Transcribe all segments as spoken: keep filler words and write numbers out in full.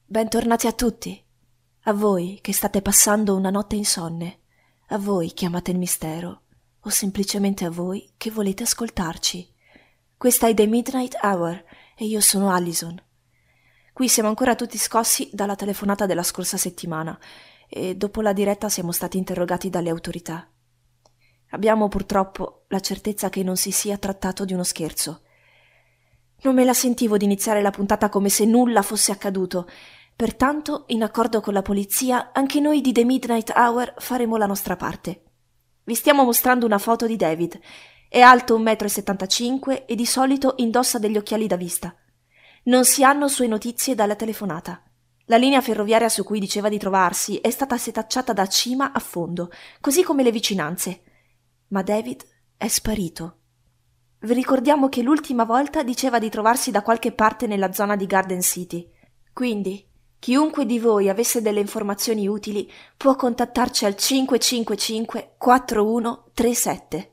Bentornati a tutti, a voi che state passando una notte insonne, a voi che amate il mistero, o semplicemente a voi che volete ascoltarci. Questa è The Midnight Hour e io sono Allison. Qui siamo ancora tutti scossi dalla telefonata della scorsa settimana e dopo la diretta siamo stati interrogati dalle autorità. Abbiamo purtroppo la certezza che non si sia trattato di uno scherzo. Non me la sentivo di iniziare la puntata come se nulla fosse accaduto. Pertanto, in accordo con la polizia, anche noi di The Midnight Hour faremo la nostra parte. Vi stiamo mostrando una foto di David. È alto un metro e settantacinque e di solito indossa degli occhiali da vista. Non si hanno sue notizie dalla telefonata. La linea ferroviaria su cui diceva di trovarsi è stata setacciata da cima a fondo, così come le vicinanze. Ma David è sparito. Vi ricordiamo che l'ultima volta diceva di trovarsi da qualche parte nella zona di Garden City. Quindi, chiunque di voi avesse delle informazioni utili può contattarci al cinque cinque cinque quattro uno tre sette.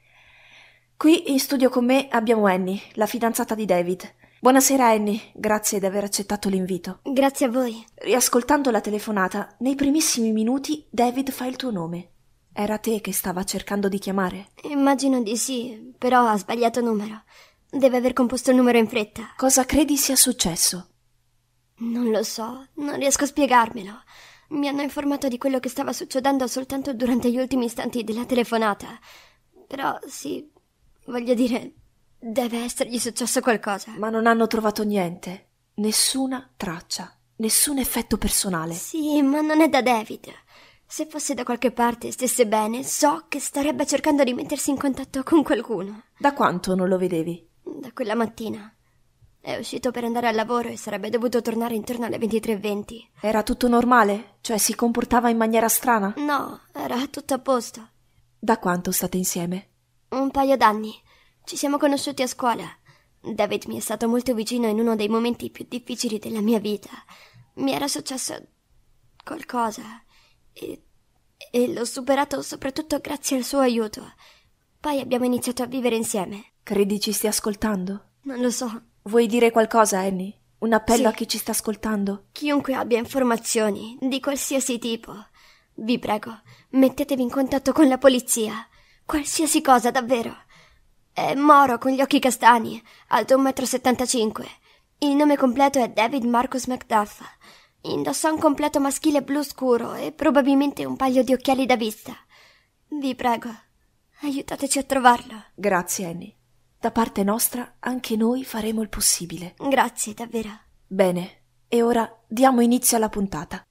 Qui in studio con me abbiamo Annie, la fidanzata di David. Buonasera Annie, grazie di aver accettato l'invito. Grazie a voi. Riascoltando la telefonata, nei primissimi minuti David fa il tuo nome. Era te che stava cercando di chiamare? Immagino di sì, però ha sbagliato numero. Deve aver composto il numero in fretta. Cosa credi sia successo? Non lo so, non riesco a spiegarmelo. Mi hanno informato di quello che stava succedendo soltanto durante gli ultimi istanti della telefonata. Però sì, voglio dire, deve essergli successo qualcosa. Ma non hanno trovato niente, nessuna traccia, nessun effetto personale. Sì, ma non è da David. Se fosse da qualche parte e stesse bene, so che starebbe cercando di mettersi in contatto con qualcuno. Da quanto non lo vedevi? Da quella mattina. È uscito per andare al lavoro e sarebbe dovuto tornare intorno alle ventitré e venti. Era tutto normale? Cioè si comportava in maniera strana? No, era tutto a posto. Da quanto state insieme? Un paio d'anni. Ci siamo conosciuti a scuola. David mi è stato molto vicino in uno dei momenti più difficili della mia vita. Mi era successo qualcosa e, e l'ho superato soprattutto grazie al suo aiuto. Poi abbiamo iniziato a vivere insieme. Credi ci stia ascoltando? Non lo so. Vuoi dire qualcosa, Annie? Un appello Sì. a chi ci sta ascoltando? Chiunque abbia informazioni, di qualsiasi tipo, vi prego, mettetevi in contatto con la polizia. Qualsiasi cosa, davvero. È moro, con gli occhi castani, alto un metro e settantacinque. Il nome completo è David Marcus Macduff. Indossa un completo maschile blu scuro e probabilmente un paio di occhiali da vista. Vi prego, aiutateci a trovarlo. Grazie, Annie. Da parte nostra anche noi faremo il possibile. Grazie, davvero. Bene, e ora diamo inizio alla puntata.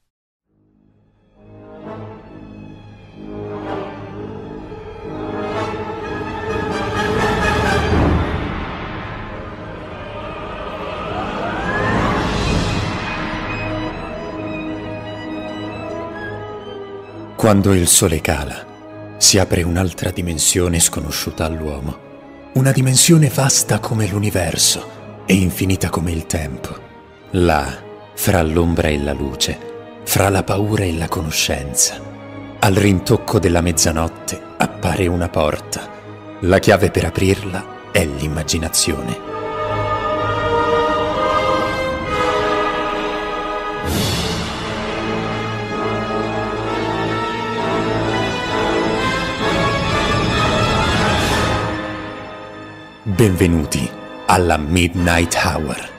Quando il sole cala, si apre un'altra dimensione sconosciuta all'uomo. Una dimensione vasta come l'universo e infinita come il tempo. Là, fra l'ombra e la luce, fra la paura e la conoscenza, al rintocco della mezzanotte appare una porta. La chiave per aprirla è l'immaginazione. Benvenuti alla Midnight Hour.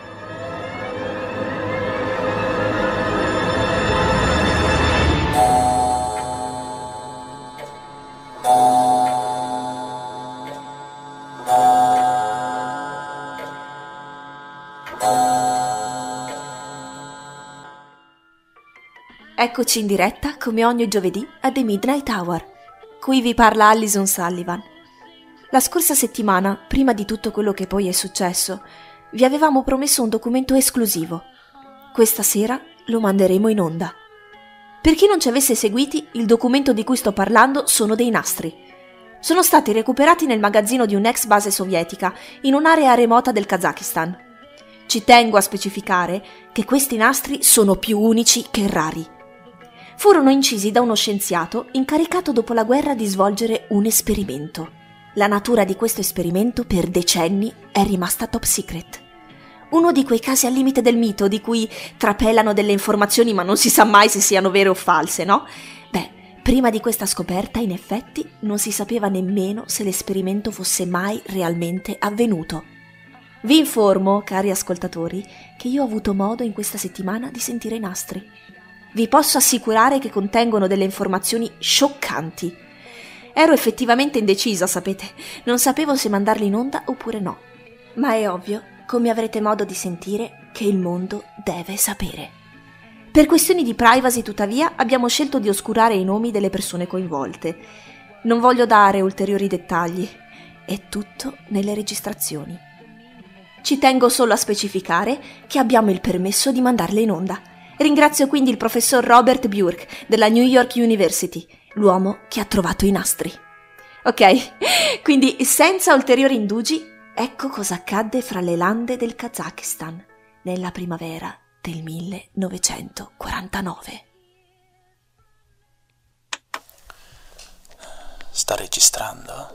Eccoci in diretta come ogni giovedì a The Midnight Hour. Qui vi parla Allison Sullivan. La scorsa settimana, prima di tutto quello che poi è successo, vi avevamo promesso un documento esclusivo. Questa sera lo manderemo in onda. Per chi non ci avesse seguiti, il documento di cui sto parlando sono dei nastri. Sono stati recuperati nel magazzino di un'ex base sovietica in un'area remota del Kazakistan. Ci tengo a specificare che questi nastri sono più unici che rari. Furono incisi da uno scienziato incaricato dopo la guerra di svolgere un esperimento. La natura di questo esperimento per decenni è rimasta top secret. Uno di quei casi al limite del mito, di cui trapelano delle informazioni ma non si sa mai se siano vere o false, no? Beh, prima di questa scoperta, in effetti, non si sapeva nemmeno se l'esperimento fosse mai realmente avvenuto. Vi informo, cari ascoltatori, che io ho avuto modo in questa settimana di sentire i nastri. Vi posso assicurare che contengono delle informazioni scioccanti. Ero effettivamente indecisa, sapete, non sapevo se mandarli in onda oppure no. Ma è ovvio, come avrete modo di sentire, che il mondo deve sapere. Per questioni di privacy, tuttavia, abbiamo scelto di oscurare i nomi delle persone coinvolte. Non voglio dare ulteriori dettagli. È tutto nelle registrazioni. Ci tengo solo a specificare che abbiamo il permesso di mandarle in onda. Ringrazio quindi il professor Robert Burke della New York University, l'uomo che ha trovato i nastri. Ok, quindi senza ulteriori indugi, ecco cosa accadde fra le lande del Kazakistan nella primavera del millenovecentoquarantanove. Sta registrando?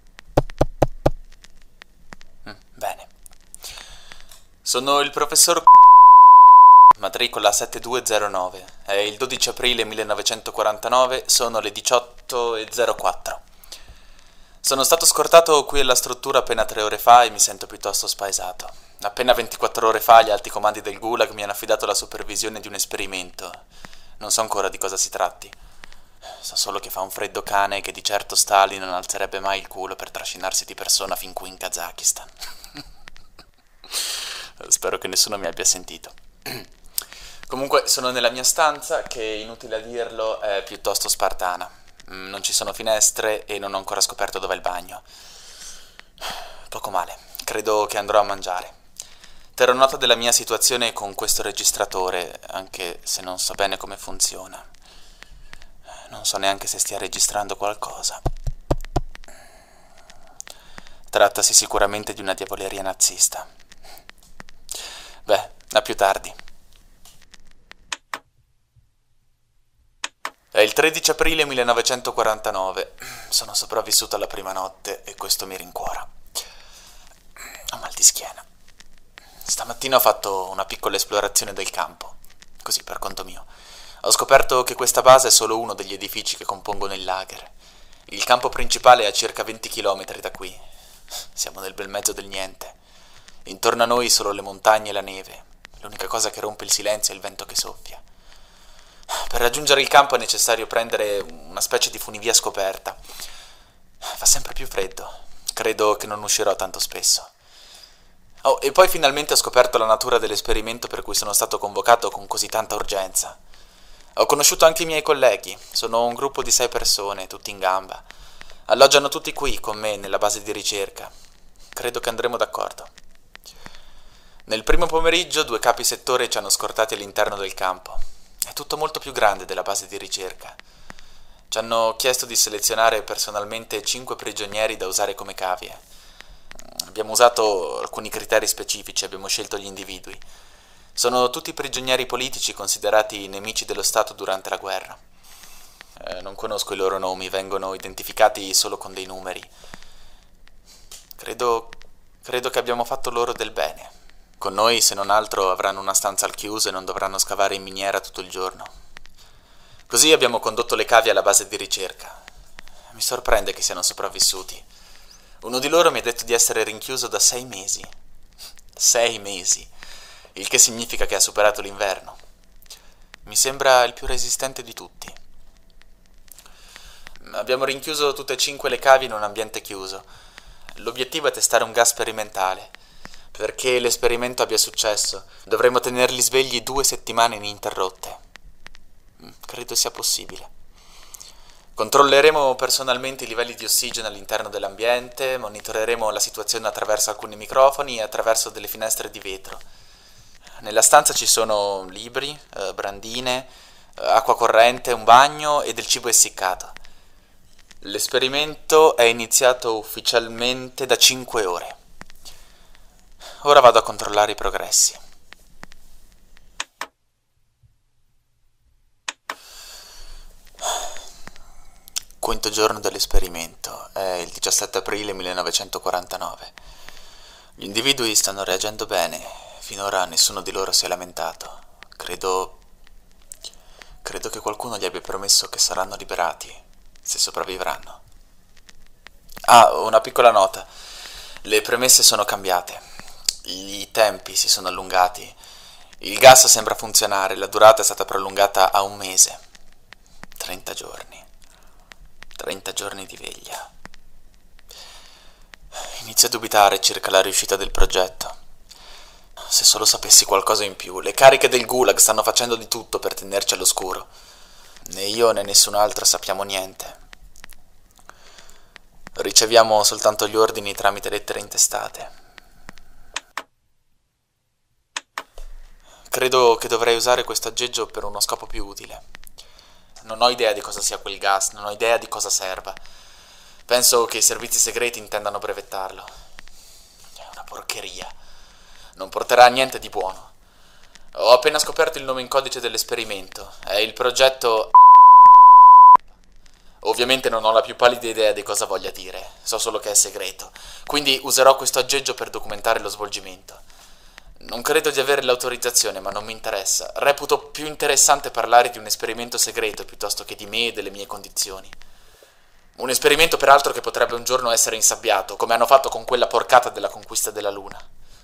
Mm, bene. Sono il professor matricola settantadue zero nove. È il dodici aprile millenovecentoquarantanove, sono le diciotto e zero quattro. Sono stato scortato qui alla struttura appena tre ore fa e mi sento piuttosto spaesato. Appena ventiquattro ore fa gli alti comandi del Gulag mi hanno affidato la supervisione di un esperimento. Non so ancora di cosa si tratti. So solo che fa un freddo cane e che di certo Stalin non alzerebbe mai il culo per trascinarsi di persona fin qui in Kazakistan. Spero che nessuno mi abbia sentito. Comunque sono nella mia stanza, che inutile a dirlo è piuttosto spartana. Non ci sono finestre e non ho ancora scoperto dov'è il bagno. Poco male, credo che andrò a mangiare. Terrò nota della mia situazione con questo registratore, anche se non so bene come funziona. Non so neanche se stia registrando qualcosa. Trattasi sicuramente di una diavoleria nazista. Beh, a più tardi. È il tredici aprile millenovecentoquarantanove. Sono sopravvissuto alla prima notte e questo mi rincuora. Ho mal di schiena. Stamattina ho fatto una piccola esplorazione del campo, così per conto mio. Ho scoperto che questa base è solo uno degli edifici che compongono il lager. Il campo principale è a circa venti chilometri da qui. Siamo nel bel mezzo del niente. Intorno a noi solo le montagne e la neve. L'unica cosa che rompe il silenzio è il vento che soffia. Per raggiungere il campo è necessario prendere una specie di funivia scoperta. Fa sempre più freddo. Credo che non uscirò tanto spesso. Oh, e poi finalmente ho scoperto la natura dell'esperimento per cui sono stato convocato con così tanta urgenza. Ho conosciuto anche i miei colleghi. Sono un gruppo di sei persone, tutti in gamba. Alloggiano tutti qui con me nella base di ricerca. Credo che andremo d'accordo. Nel primo pomeriggio due capi settore ci hanno scortati all'interno del campo. È tutto molto più grande della base di ricerca. Ci hanno chiesto di selezionare personalmente cinque prigionieri da usare come cavie. Abbiamo usato alcuni criteri specifici, abbiamo scelto gli individui. Sono tutti prigionieri politici considerati nemici dello Stato durante la guerra. Eh, non conosco i loro nomi, vengono identificati solo con dei numeri. Credo, credo che abbiamo fatto loro del bene. Con noi, se non altro, avranno una stanza al chiuso e non dovranno scavare in miniera tutto il giorno. Così abbiamo condotto le cavie alla base di ricerca. Mi sorprende che siano sopravvissuti. Uno di loro mi ha detto di essere rinchiuso da sei mesi. Sei mesi. Il che significa che ha superato l'inverno. Mi sembra il più resistente di tutti. Abbiamo rinchiuso tutte e cinque le cavie in un ambiente chiuso. L'obiettivo è testare un gas sperimentale. Perché l'esperimento abbia successo, dovremo tenerli svegli due settimane ininterrotte. Credo sia possibile. Controlleremo personalmente i livelli di ossigeno all'interno dell'ambiente, monitoreremo la situazione attraverso alcuni microfoni e attraverso delle finestre di vetro. Nella stanza ci sono libri, eh, brandine, eh, acqua corrente, un bagno e del cibo essiccato. L'esperimento è iniziato ufficialmente da cinque ore. Ora vado a controllare i progressi. Quinto giorno dell'esperimento, è il diciassette aprile millenovecentoquarantanove. Gli individui stanno reagendo bene, Finora nessuno di loro si è lamentato. Credo... Credo che qualcuno gli abbia promesso che saranno liberati, se sopravvivranno. Ah, una piccola nota. Le premesse sono cambiate. I tempi si sono allungati. Il gas sembra funzionare, la durata è stata prolungata a un mese. trenta giorni. trenta giorni di veglia. Inizio a dubitare circa la riuscita del progetto. Se solo sapessi qualcosa in più. Le cariche del Gulag stanno facendo di tutto per tenerci all'oscuro. Né io né nessun altro sappiamo niente. Riceviamo soltanto gli ordini tramite lettere intestate. Credo che dovrei usare questo aggeggio per uno scopo più utile. Non ho idea di cosa sia quel gas, non ho idea di cosa serva. Penso che i servizi segreti intendano brevettarlo. È una porcheria. Non porterà a niente di buono. Ho appena scoperto il nome in codice dell'esperimento. È il progetto... Ovviamente non ho la più pallida idea di cosa voglia dire. So solo che è segreto. Quindi userò questo aggeggio per documentare lo svolgimento. Non credo di avere l'autorizzazione, ma non mi interessa. Reputo più interessante parlare di un esperimento segreto piuttosto che di me e delle mie condizioni. Un esperimento peraltro che potrebbe un giorno essere insabbiato, come hanno fatto con quella porcata della conquista della Luna.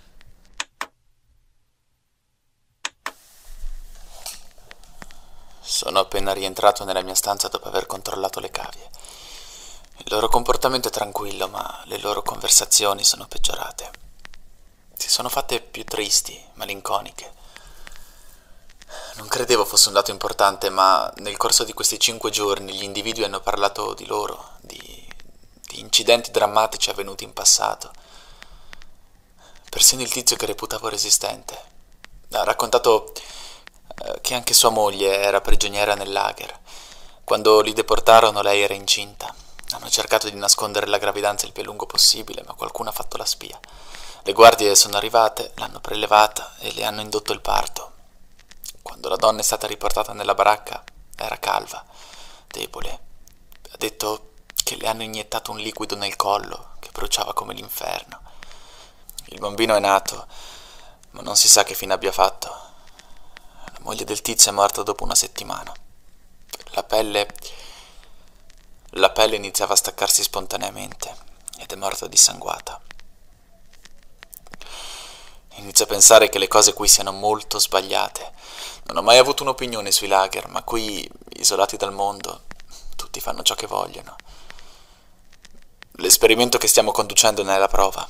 Sono appena rientrato nella mia stanza dopo aver controllato le cavie. Il loro comportamento è tranquillo, ma le loro conversazioni sono peggiorate. Si sono fatte più tristi, malinconiche. Non credevo fosse un dato importante, ma nel corso di questi cinque giorni gli individui hanno parlato di loro, di, di incidenti drammatici avvenuti in passato. Persino il tizio che reputavo resistente ha raccontato eh, che anche sua moglie era prigioniera nel lager. Quando li deportarono lei era incinta. Hanno cercato di nascondere la gravidanza il più a lungo possibile, ma qualcuno ha fatto la spia. Le guardie sono arrivate, l'hanno prelevata e le hanno indotto il parto. Quando la donna è stata riportata nella baracca, era calva, debole. Ha detto che le hanno iniettato un liquido nel collo che bruciava come l'inferno. Il bambino è nato, ma non si sa che fine abbia fatto. La moglie del tizio è morta dopo una settimana. La pelle... La pelle iniziava a staccarsi spontaneamente ed è morta dissanguata. Inizio a pensare che le cose qui siano molto sbagliate. Non ho mai avuto un'opinione sui lager, ma qui, isolati dal mondo, tutti fanno ciò che vogliono. L'esperimento che stiamo conducendo ne è la prova.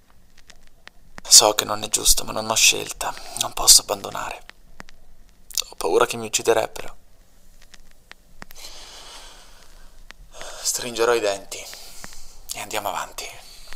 So che non è giusto, ma non ho scelta. Non posso abbandonare. Ho paura che mi ucciderebbero. Stringerò i denti e andiamo avanti.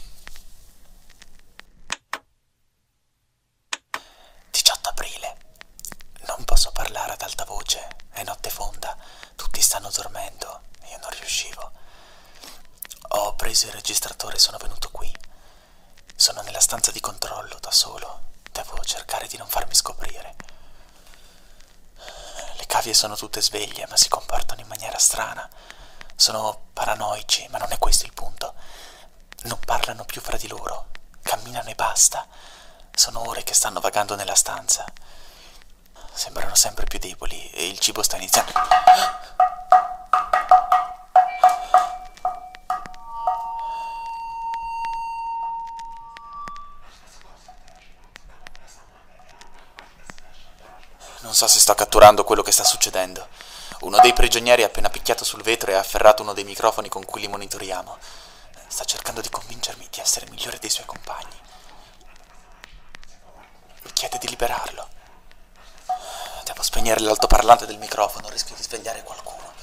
diciotto aprile. Non posso parlare ad alta voce, è notte fonda, tutti stanno dormendo e io non riuscivo. Ho preso il registratore e sono venuto qui. Sono nella stanza di controllo, da solo. Devo cercare di non farmi scoprire. Le cavie sono tutte sveglie, ma si comportano in maniera strana. Sono paranoici, ma non è questo il punto. Non parlano più fra di loro, camminano e basta. Sono ore che stanno vagando nella stanza. Sembrano sempre più deboli e il cibo sta iniziando. Non so se sto catturando quello che sta succedendo. Uno dei prigionieri ha appena picchiato sul vetro e ha afferrato uno dei microfoni con cui li monitoriamo. Sta cercando di convincermi di essere migliore dei suoi compagni. Mi chiede di liberarlo. Devo spegnere l'altoparlante del microfono, rischio di svegliare qualcuno.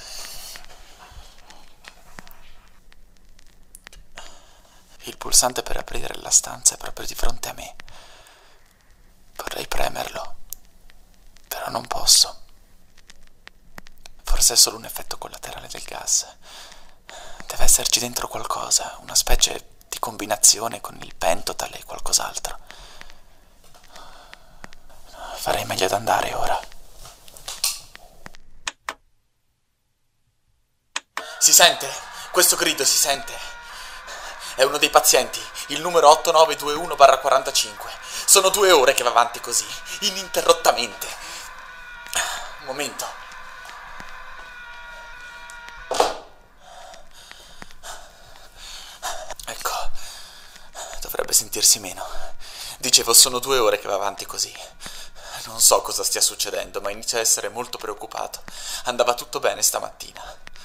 Il pulsante per aprire la stanza è proprio di fronte a me. Vorrei premerlo, però non posso. Forse è solo un effetto collaterale del gas. Deve esserci dentro qualcosa, una specie di combinazione con il pentotal e qualcos'altro. Farei meglio ad andare ora. Si sente? Questo grido si sente? È uno dei pazienti, il numero otto nove due uno barra quarantacinque. Sono due ore che va avanti così, ininterrottamente. Un momento. Ecco, dovrebbe sentirsi meno. Dicevo, sono due ore che va avanti così. Non so cosa stia succedendo, ma inizio a essere molto preoccupato. Andava tutto bene stamattina.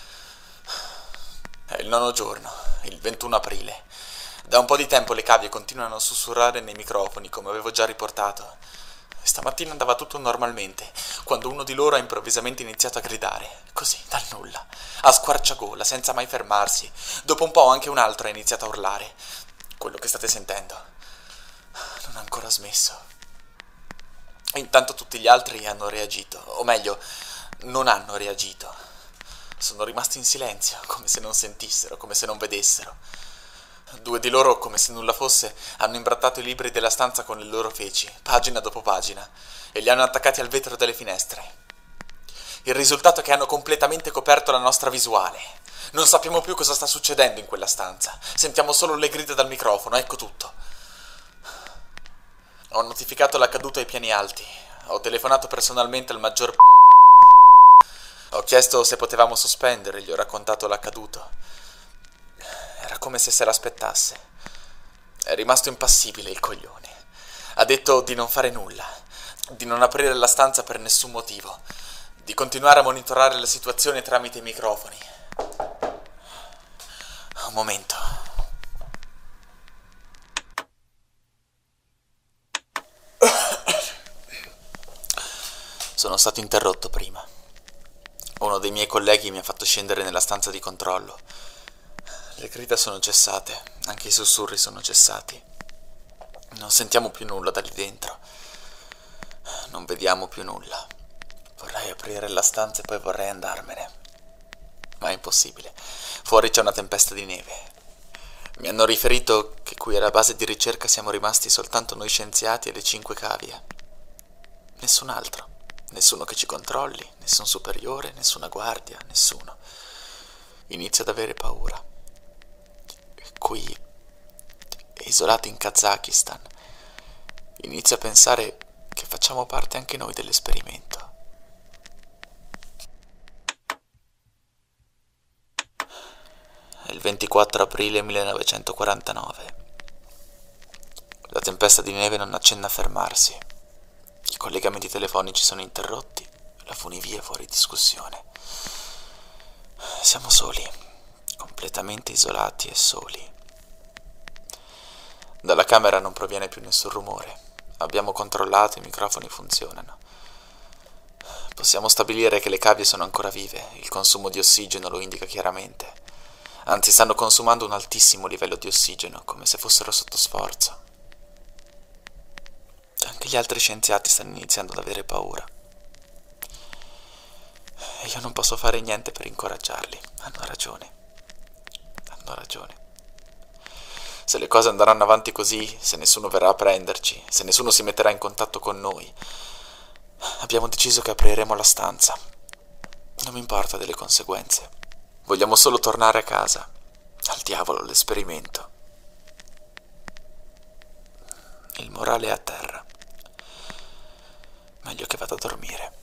È il nono giorno, il ventuno aprile. Da un po' di tempo le cavie continuano a sussurrare nei microfoni, come avevo già riportato. Stamattina andava tutto normalmente, quando uno di loro ha improvvisamente iniziato a gridare, così, dal nulla, a squarciagola, senza mai fermarsi. Dopo un po' anche un altro ha iniziato a urlare. Quello che state sentendo. Non ha ancora smesso. Intanto tutti gli altri hanno reagito, o meglio, non hanno reagito. Sono rimasti in silenzio, come se non sentissero, come se non vedessero. Due di loro, come se nulla fosse, hanno imbrattato i libri della stanza con le loro feci, pagina dopo pagina, e li hanno attaccati al vetro delle finestre. Il risultato è che hanno completamente coperto la nostra visuale. Non sappiamo più cosa sta succedendo in quella stanza. Sentiamo solo le grida dal microfono, ecco tutto. Ho notificato l'accaduto ai piani alti. Ho telefonato personalmente al maggior p***o. Ho chiesto se potevamo sospendere, gli ho raccontato l'accaduto. Era come se se l'aspettasse. È rimasto impassibile il coglione. Ha detto di non fare nulla, di non aprire la stanza per nessun motivo, di continuare a monitorare la situazione tramite i microfoni. Un momento. Sono stato interrotto prima. Uno dei miei colleghi mi ha fatto scendere nella stanza di controllo. Le grida sono cessate, anche i sussurri sono cessati. Non sentiamo più nulla da lì dentro. Non vediamo più nulla. Vorrei aprire la stanza e poi vorrei andarmene. Ma è impossibile. Fuori c'è una tempesta di neve. Mi hanno riferito che qui alla base di ricerca siamo rimasti soltanto noi scienziati e le cinque cavie. Nessun altro. Nessuno che ci controlli, nessun superiore, nessuna guardia, nessuno. Inizio ad avere paura. Qui, isolati in Kazakistan, inizio a pensare che facciamo parte anche noi dell'esperimento. È il ventiquattro aprile millenovecentoquarantanove. La tempesta di neve non accenna a fermarsi. I collegamenti telefonici sono interrotti, la funivia è fuori discussione. Siamo soli, completamente isolati e soli. Dalla camera non proviene più nessun rumore. Abbiamo controllato, i microfoni funzionano. Possiamo stabilire che le cavie sono ancora vive, il consumo di ossigeno lo indica chiaramente. Anzi, stanno consumando un altissimo livello di ossigeno, come se fossero sotto sforzo. Anche gli altri scienziati stanno iniziando ad avere paura. E io non posso fare niente per incoraggiarli. Hanno ragione. Hanno ragione. Se le cose andranno avanti così, se nessuno verrà a prenderci, se nessuno si metterà in contatto con noi, abbiamo deciso che apriremo la stanza. Non mi importa delle conseguenze. Vogliamo solo tornare a casa. Al diavolo l'esperimento. Il morale è a terra. Meglio che vada a dormire.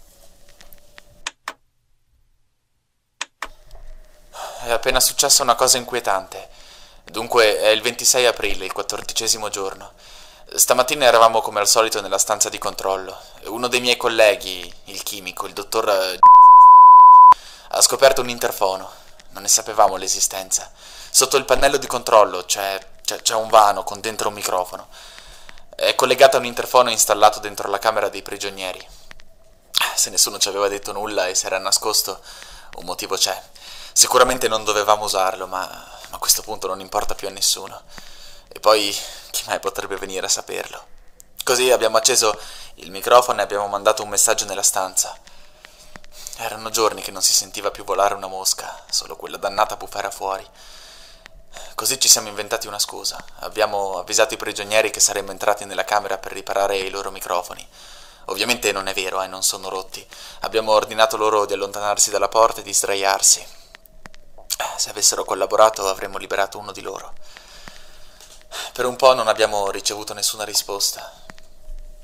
È appena successa una cosa inquietante. Dunque, è il ventisei aprile, il quattordicesimo giorno. Stamattina eravamo come al solito nella stanza di controllo. Uno dei miei colleghi, il chimico, il dottor ha scoperto un interfono. Non ne sapevamo l'esistenza. Sotto il pannello di controllo c'è, c'è, c'è un vano con dentro un microfono. È collegato a un interfono installato dentro la camera dei prigionieri. Se nessuno ci aveva detto nulla e si era nascosto, un motivo c'è. Sicuramente non dovevamo usarlo, ma, ma a questo punto non importa più a nessuno. E poi, chi mai potrebbe venire a saperlo? Così abbiamo acceso il microfono e abbiamo mandato un messaggio nella stanza. Erano giorni che non si sentiva più volare una mosca, solo quella dannata bufera fuori. Così ci siamo inventati una scusa. Abbiamo avvisato i prigionieri che saremmo entrati nella camera per riparare i loro microfoni. Ovviamente non è vero, eh, non sono rotti. Abbiamo ordinato loro di allontanarsi dalla porta e di sdraiarsi. Se avessero collaborato avremmo liberato uno di loro. Per un po' non abbiamo ricevuto nessuna risposta.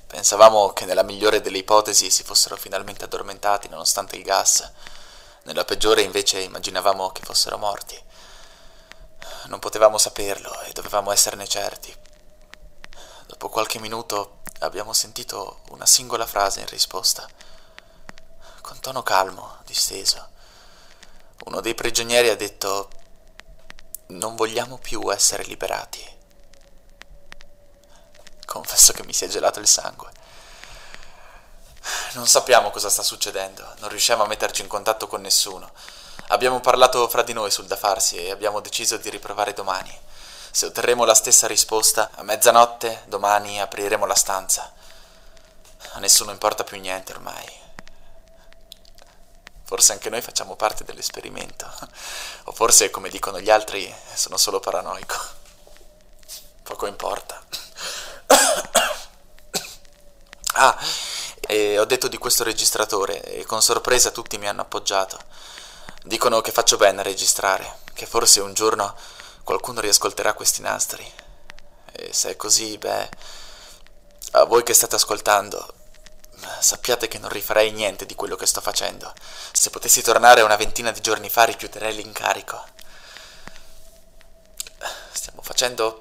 Pensavamo che nella migliore delle ipotesi si fossero finalmente addormentati nonostante il gas. Nella peggiore invece immaginavamo che fossero morti. Non potevamo saperlo e dovevamo esserne certi. Dopo qualche minuto abbiamo sentito una singola frase in risposta. Con tono calmo, disteso, uno dei prigionieri ha detto: non vogliamo più essere liberati. Confesso che mi si è gelato il sangue. Non sappiamo cosa sta succedendo, non riusciamo a metterci in contatto con nessuno. Abbiamo parlato fra di noi sul da farsi e abbiamo deciso di riprovare domani. Se otterremo la stessa risposta, a mezzanotte domani apriremo la stanza. A nessuno importa più niente ormai. Forse anche noi facciamo parte dell'esperimento. O forse, come dicono gli altri, sono solo paranoico. Poco importa. Ah, e ho detto di questo registratore e con sorpresa tutti mi hanno appoggiato. Dicono che faccio bene a registrare, che forse un giorno qualcuno riascolterà questi nastri. E se è così, beh, a voi che state ascoltando, sappiate che non rifarei niente di quello che sto facendo. Se potessi tornare una ventina di giorni fa rifiuterei l'incarico. Stiamo facendo...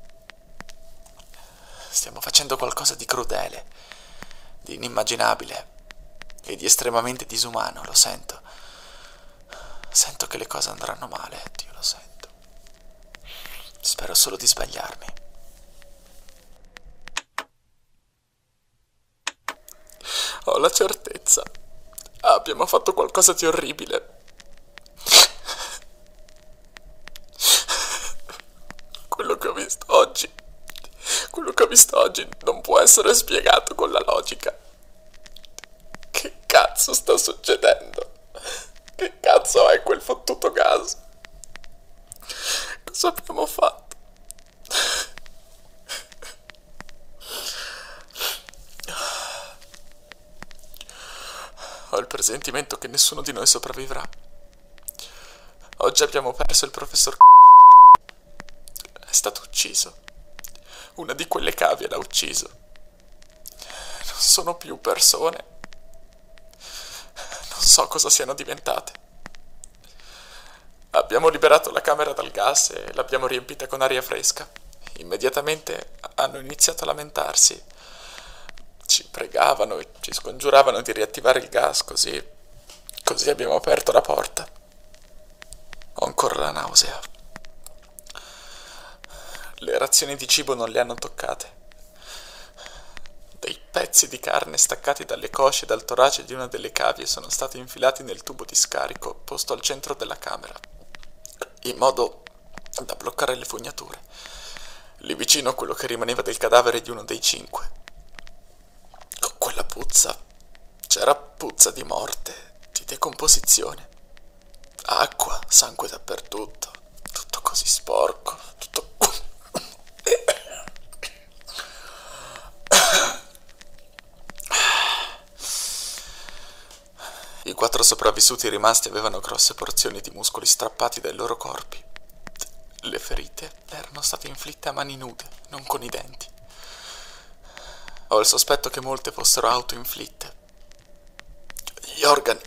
Stiamo facendo qualcosa di crudele, di inimmaginabile e di estremamente disumano, lo sento. Sento che le cose andranno male, Dio, lo sento. Spero solo di sbagliarmi. Ho la certezza. Abbiamo fatto qualcosa di orribile. Quello che ho visto oggi, quello che ho visto oggi non può essere spiegato con la logica. Che cazzo sta succedendo? Che cazzo è quel fottuto gas? Cosa abbiamo fatto? Ho il presentimento che nessuno di noi sopravvivrà. Oggi abbiamo perso il professor È stato ucciso. Una di quelle cavie l'ha ucciso. Non sono più persone. Non so cosa siano diventate. Abbiamo liberato la camera dal gas e l'abbiamo riempita con aria fresca. Immediatamente hanno iniziato a lamentarsi. Ci pregavano e ci scongiuravano di riattivare il gas, così... Così abbiamo aperto la porta. Ho ancora la nausea. Le razioni di cibo non le hanno toccate. Dei pezzi di carne staccati dalle cosce e dal torace di una delle cavie sono stati infilati nel tubo di scarico posto al centro della camera, in modo da bloccare le fognature. Lì vicino quello che rimaneva del cadavere di uno dei cinque. Con quella puzza, c'era puzza di morte, di decomposizione. Acqua, sangue dappertutto, tutto così sporco, tutto... I quattro sopravvissuti rimasti avevano grosse porzioni di muscoli strappati dai loro corpi. Le ferite erano state inflitte a mani nude, non con i denti. Ho il sospetto che molte fossero autoinflitte. Gli organi...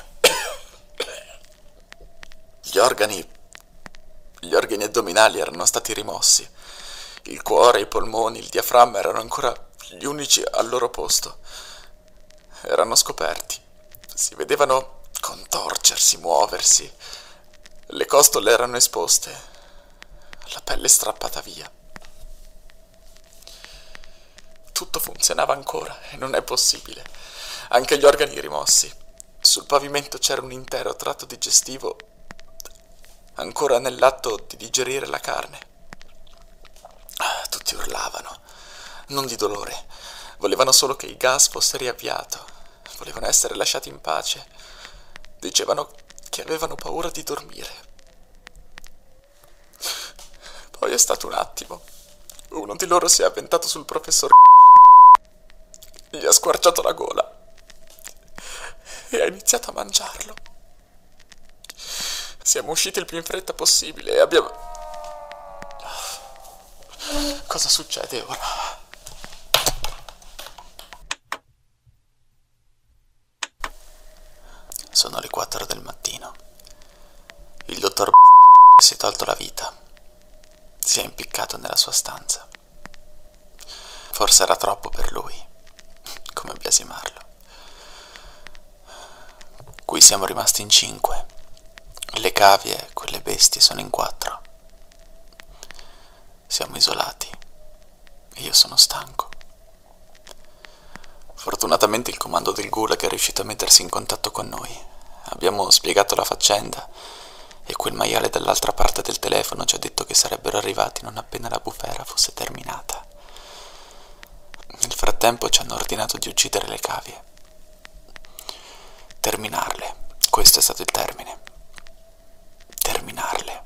Gli organi... Gli organi addominali erano stati rimossi. Il cuore, i polmoni, il diaframma erano ancora gli unici al loro posto. Erano scoperti. Si vedevano contorcersi, muoversi. Le costole erano esposte. La pelle strappata via. Tutto funzionava ancora e non è possibile. Anche gli organi rimossi. Sul pavimento c'era un intero tratto digestivo ancora nell'atto di digerire la carne. Tutti urlavano, non di dolore. Volevano solo che il gas fosse riavviato. Volevano essere lasciati in pace. Dicevano che avevano paura di dormire. Poi è stato un attimo. Uno di loro si è avventato sul professor gli ha squarciato la gola e ha iniziato a mangiarlo. Siamo usciti il più in fretta possibile e abbiamo... Cosa succede ora? Sono le quattro del mattino. Il dottor si è tolto la vita. Si è impiccato nella sua stanza. Forse era troppo per lui. Come biasimarlo. Qui siamo rimasti in cinque. Le cavie, quelle bestie, sono in quattro. Siamo isolati. E io sono stanco. Fortunatamente il comando del Gulag è riuscito a mettersi in contatto con noi. Abbiamo spiegato la faccenda e quel maiale dall'altra parte del telefono ci ha detto che sarebbero arrivati non appena la bufera fosse terminata. Nel frattempo ci hanno ordinato di uccidere le cavie. Terminarle. Questo è stato il termine. Terminarle.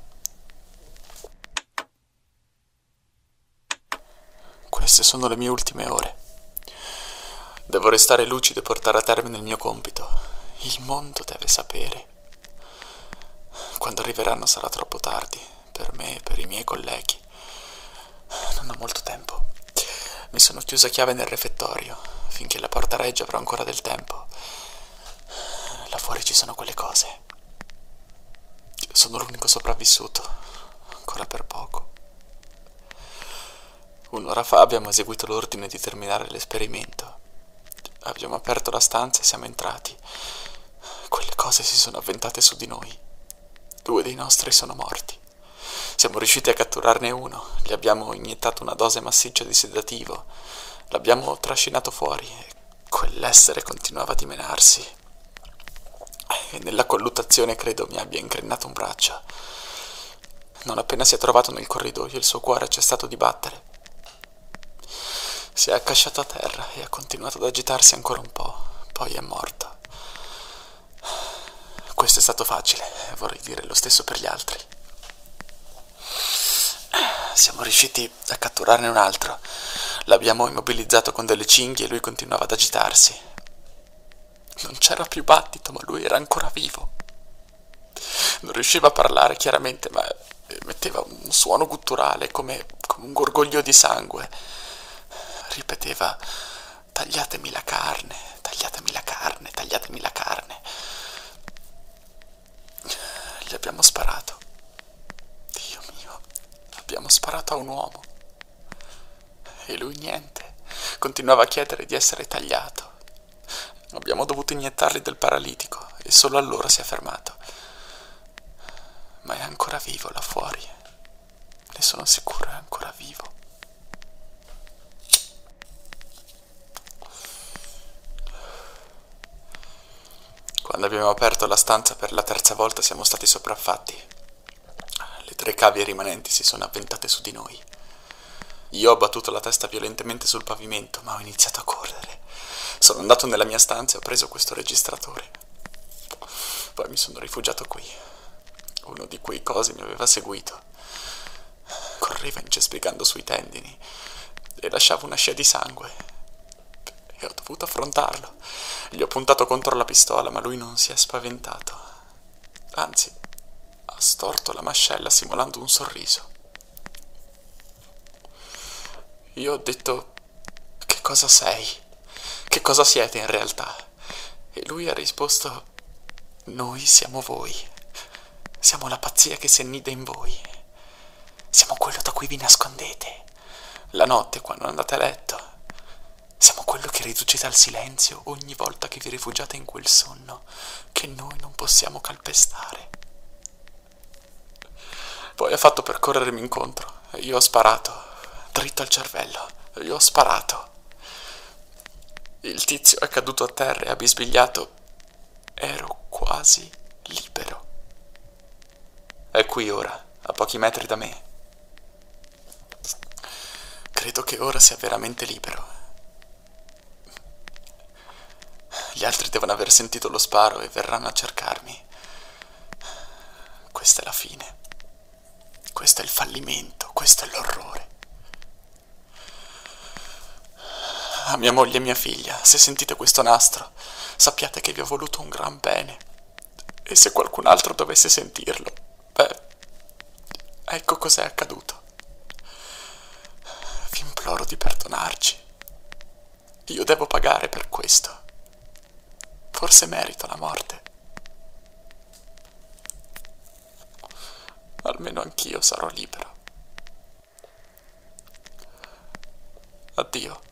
Queste sono le mie ultime ore. Devo restare lucido e portare a termine il mio compito. Il mondo deve sapere. Quando arriveranno sarà troppo tardi, per me e per i miei colleghi. Non ho molto tempo. Mi sono chiusa a chiave nel refettorio. Finché la porta regge avrò ancora del tempo. Là fuori ci sono quelle cose. Sono l'unico sopravvissuto. Ancora per poco. Un'ora fa abbiamo eseguito l'ordine di terminare l'esperimento. Abbiamo aperto la stanza e siamo entrati. Quelle cose si sono avventate su di noi. Due dei nostri sono morti. Siamo riusciti a catturarne uno. Gli abbiamo iniettato una dose massiccia di sedativo. L'abbiamo trascinato fuori e quell'essere continuava a dimenarsi. E nella colluttazione credo mi abbia incrennato un braccio. Non appena si è trovato nel corridoio il suo cuore ha cessato di battere. Si è accasciato a terra e ha continuato ad agitarsi ancora un po', poi è morto. Questo è stato facile, vorrei dire lo stesso per gli altri. Siamo riusciti a catturarne un altro. L'abbiamo immobilizzato con delle cinghie e lui continuava ad agitarsi. Non c'era più battito, ma lui era ancora vivo. Non riusciva a parlare chiaramente, ma emetteva un suono gutturale come, come un gorgoglio di sangue. Ripeteva: tagliatemi la carne, tagliatemi la carne, tagliatemi la carne. Gli abbiamo sparato. Dio mio, abbiamo sparato a un uomo. E lui niente, continuava a chiedere di essere tagliato. Abbiamo dovuto iniettargli del paralitico e solo allora si è fermato. Ma è ancora vivo là fuori. Ne sono sicuro, è ancora vivo. Quando abbiamo aperto la stanza per la terza volta siamo stati sopraffatti. Le tre cavie rimanenti si sono avventate su di noi. Io ho battuto la testa violentemente sul pavimento, ma ho iniziato a correre. Sono andato nella mia stanza e ho preso questo registratore. Poi mi sono rifugiato qui. Uno di quei cosi mi aveva seguito. Correva incespicando sui tendini e lasciava una scia di sangue. E ho dovuto affrontarlo. Gli ho puntato contro la pistola, ma lui non si è spaventato. Anzi, ha storto la mascella simulando un sorriso. Io ho detto: che cosa sei? Che cosa siete in realtà? E lui ha risposto: noi siamo voi. Siamo la pazzia che si annida in voi. Siamo quello da cui vi nascondete. La notte, quando andate a letto. Siamo quello che riducete al silenzio ogni volta che vi rifugiate in quel sonno che noi non possiamo calpestare. Poi ha fatto per corrermi incontro e io ho sparato, dritto al cervello. Io ho sparato. Il tizio è caduto a terra e ha bisbigliato: ero quasi libero. È qui ora, a pochi metri da me. Credo che ora sia veramente libero. Gli altri devono aver sentito lo sparo e verranno a cercarmi. Questa è la fine. Questo è il fallimento. Questo è l'orrore. A mia moglie e mia figlia, se sentite questo nastro, sappiate che vi ho voluto un gran bene. E se qualcun altro dovesse sentirlo, beh, ecco cos'è accaduto. Vi imploro di perdonarci. Io devo pagare per questo. Forse merito la morte. almeno anch'io sarò libero. Addio.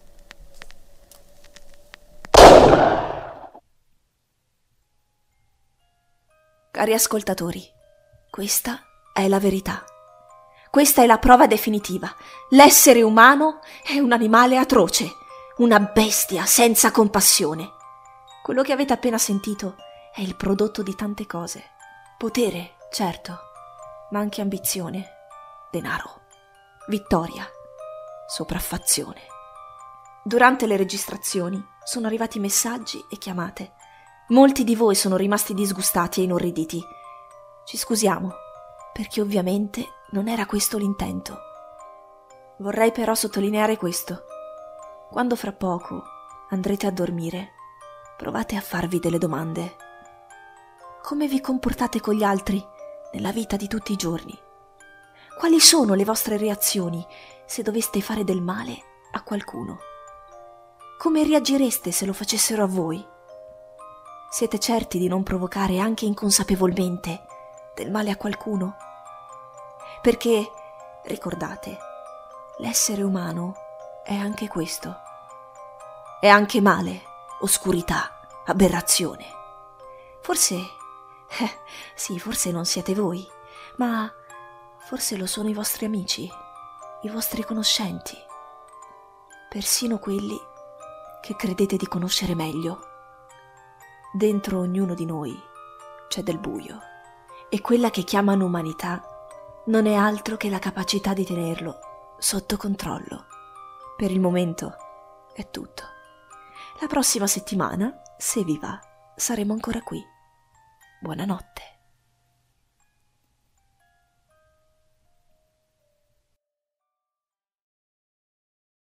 Cari ascoltatori, questa è la verità. Questa è la prova definitiva. L'essere umano è un animale atroce, una bestia senza compassione. Quello che avete appena sentito è il prodotto di tante cose. Potere, certo, ma anche ambizione, denaro, vittoria, sopraffazione. Durante le registrazioni sono arrivati messaggi e chiamate. Molti di voi sono rimasti disgustati e inorriditi. Ci scusiamo, perché ovviamente non era questo l'intento. Vorrei però sottolineare questo. Quando fra poco andrete a dormire, provate a farvi delle domande. Come vi comportate con gli altri nella vita di tutti i giorni? Quali sono le vostre reazioni se doveste fare del male a qualcuno? Come reagireste se lo facessero a voi? Siete certi di non provocare anche inconsapevolmente del male a qualcuno? Perché, ricordate, l'essere umano è anche questo. È anche male, oscurità, aberrazione. Forse, eh, sì, forse non siete voi, ma forse lo sono i vostri amici, i vostri conoscenti, persino quelli che credete di conoscere meglio. Dentro ognuno di noi c'è del buio e quella che chiamano umanità non è altro che la capacità di tenerlo sotto controllo. Per il momento è tutto. La prossima settimana, se vi va, saremo ancora qui. Buonanotte.